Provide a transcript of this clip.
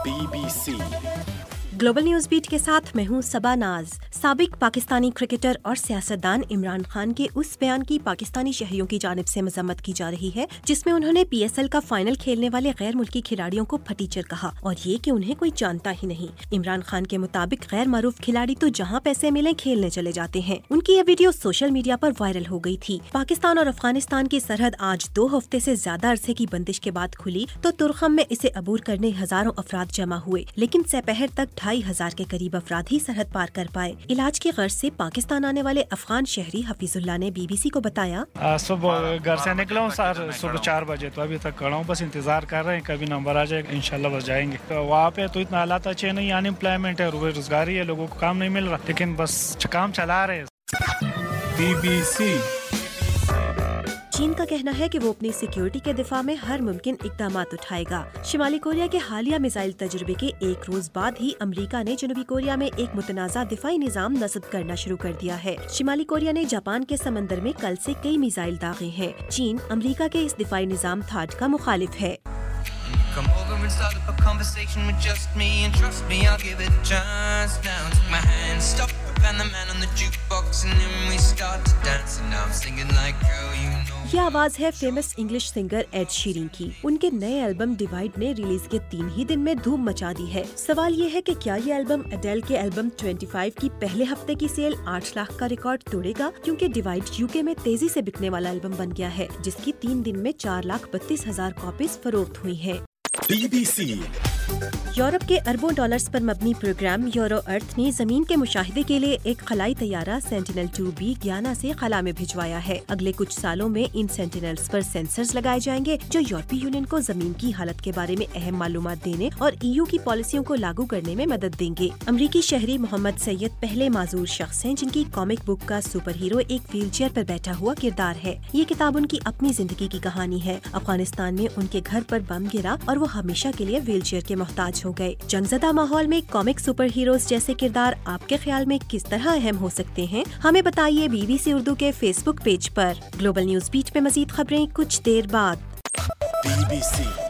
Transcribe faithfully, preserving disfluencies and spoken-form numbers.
B B C global news beat के साथ मैं हूं सबा नाज। साबिक पाकिस्तानी क्रिकेटर और सियासतदान इमरान खान के उस बयान की पाकिस्तानी शहरियों की जानिब से मजम्मत की जा रही है जिसमें उन्होंने पी एस एल का फाइनल खेलने वाले गैर मुल्की खिलाड़ियों को फटीचर कहा और ये कि उन्हें कोई जानता ही नहीं। इमरान खान के मुताबिक गैर मारूफ खिलाड़ी तो जहां पैसे मिले खेलने चले जाते हैं। उनकी ये वीडियो सोशल मीडिया पर वायरल हो गई थी। पाकिस्तान और अफगानिस्तान की सरहद आज दो हफ्ते से ज्यादा अरसे की बंदिश के बाद खुली तो तुरखम में इसे अबूर करने हजारों अफराद जमा हुए, लेकिन दोपहर तक ढाई हजार के करीब अफराद ही सरहद पार कर पाए। इलाज की गर्ज से पाकिस्तान आने वाले अफगान शहरी हफीजुल्लाह ने बी बी सी को बताया, सुबह घर से निकला हूँ सर सुबह चार बजे, तो अभी तक खड़ा हूँ, बस इंतजार कर रहे हैं कभी नंबर आ जाएगा, इंशाल्लाह बस जाएंगे। तो वहाँ पे तो इतना हालात अच्छे नहीं, अनएम्प्लॉयमेंट है, रोजगारी है, लोगों को काम नहीं मिल रहा, लेकिन बस काम चला रहे हैं। बी बी सी चीन का कहना है कि वो अपनी सिक्योरिटी के दिफा में हर मुमकिन इकदाम उठाएगा। शिमाली कोरिया के हालिया मिसाइल तजुर्बे के एक रोज बाद ही अमेरिका ने जनूबी कोरिया में एक मुतनाज़ा दिफाई निजाम नस्ब करना शुरू कर दिया है। शिमाली कोरिया ने जापान के समंदर में कल से कई मिसाइल दागे हैं। चीन अमेरिका के इस दिफाई निजाम थाड का मुखालिफ है। Come over and start up a conversation with just me, and trust me, I'll give it a chance. Now take my hand, stop it, and the man on the jukebox, and then we start to dance. And now I'm singing like, girl, you know. ये आवाज है famous English singer Ed Sheeran की। उनके नए album divide ने release के तीन ही दिन में धूम मचा दी है। सवाल ये है कि क्या ये एल्बम एडेल के एल्बम पच्चीस की पहले हफ्ते की सेल आठ लाख का रिकॉर्ड तोड़ेगा, क्योंकि डिवाइड यूके में तेजी से बिकने वाला एल्बम बन गया है, जिसकी तीन दिन में चार लाख बत्तीस हजार कॉपीज फरोख्त हुई हैं। बी बी सी यूरोप के अरबों डॉलर्स पर मबनी प्रोग्राम यूरो अर्थ ने जमीन के मुशाहिदे के लिए एक खलाई तैयारा सेंटिनल टू बी ग्याना से खला में भिजवाया है। अगले कुछ सालों में इन सेंटिनल्स पर सेंसर्स लगाए जाएंगे जो यूरोपीय यूनियन को जमीन की हालत के बारे में अहम मालूमात देने और ई यू की पॉलिसियों को लागू करने में मदद देंगे। अमरीकी शहरी मोहम्मद सैयद पहले माजूर शख्स हैं जिनकी कॉमिक बुक का सुपर हीरो एक व्हील चेयर पर बैठा हुआ किरदार है। ये किताब उनकी अपनी जिंदगी की कहानी है। अफगानिस्तान में उनके घर पर बम गिरा और वो हमेशा के लिए व्हील चेयर के मोहताज हो गए। जंगज़दा माहौल में कॉमिक सुपर हीरोज जैसे किरदार आपके ख्याल में किस तरह अहम हो सकते हैं? हमें बताइए बी बी सी उर्दू के फेसबुक पेज पर। ग्लोबल न्यूज बीट पे मजीद खबरें कुछ देर बाद। बी बी सी